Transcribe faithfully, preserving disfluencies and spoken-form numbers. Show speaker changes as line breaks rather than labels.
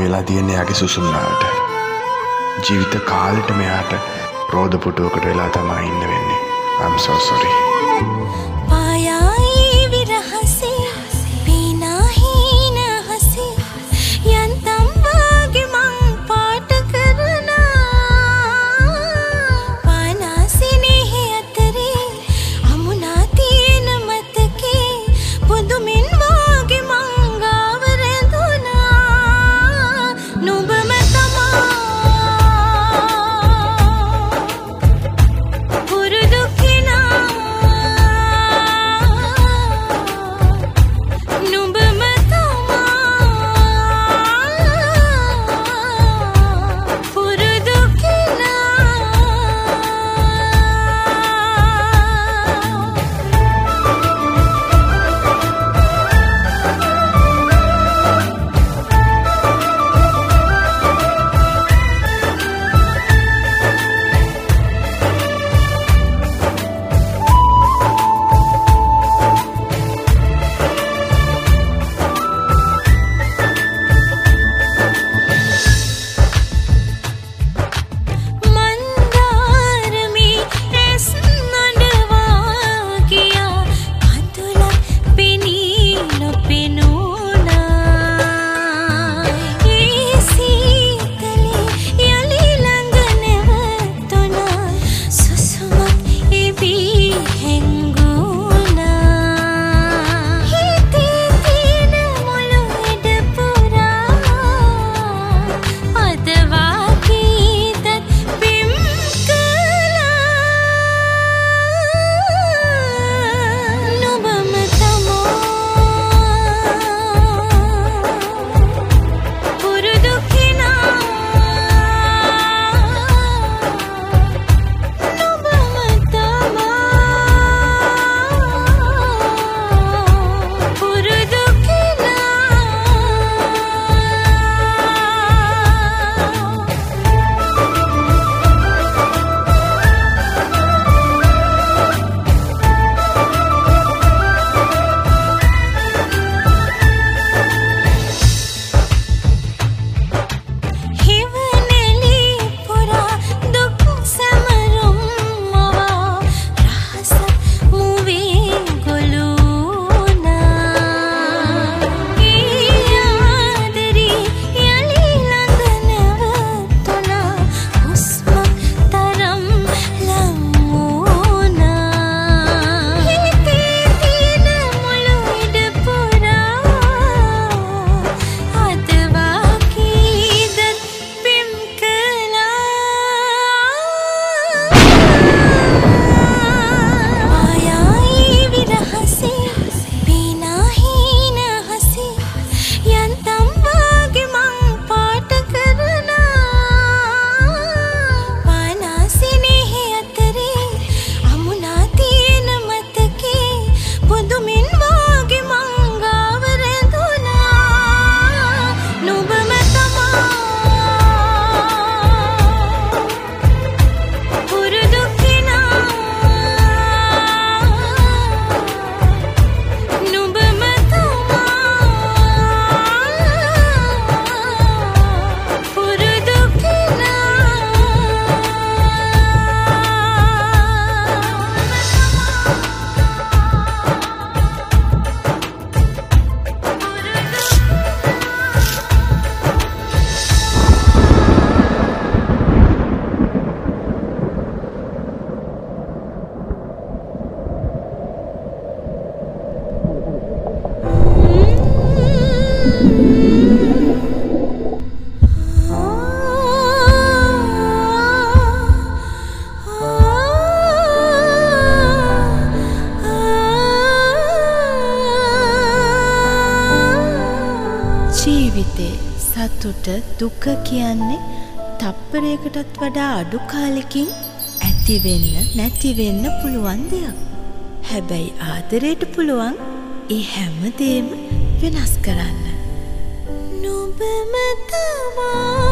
වෙලා තියෙන යාගේ සුසුම්නාට. ජීවිත කාලෙට මෙයාට රෝද පුටුවකට වෙලා තමයි ඉන්න වෙන්නේ. I'm so sorry.
පායයි විරහසේ පීනාහින හසේ යන්තම් වාගේ මං පාට කරනා පානාසිනේ අතරේ අමුණා තියෙන මතකේ පුදුමින් වාගේ මං ගාව රැඳුනා නුඹම තමා පුරුදු කෙනා නුඹම තමා පුරුදු කෙනා මන්දාරමේ ඇස් නඩවා ගියා කඳුලක් පෙනී නොපෙනුණා ඒ සීතලේ යලි ළඟ නැවතුණා සුසුමක් එවී හැංගුණා හිතේ තියෙන මුළු ඉඩ පුරා අද වාගේ දත් පෙම් කළා නුඹම තමා පුරුදු කෙනා නුඹම තමා පුරුදු කෙනා හිවනෙලි පුරා දුක් සැමරුම් මවා රහස මුවේ ගොළුනා ඒ ආදරේ යලි ළඟ නැවතුණා හුස්මක් තරම් ලං වුණා හිතේ තියෙන මුළු ඉඩ පුරා අද වාගේ දත් පෙම් කළා පායයි විරහසේ පීනාහින හසේ යන්තම් වාගේ මං පාට කරනා පානාසිනේ අතරේ අමුණා තියෙන මතකේ පුදුමින් වාගේ මං ගාව රැඳුණා නුඹම තමා පුරුදු කෙනා නුඹම තමා පුරුදු
ජීවිතේ සතුට දුක කියන්නේ තප්පරයකටත් වඩා අඩු කාලෙකින් ඇති වෙන්න නැති වෙන්න පුළුවන් දෙයක්. හැබැයි ආදරයට පුළුවන් ඒ හැමදේම වෙනස් කරන්න.
නුඹම තමා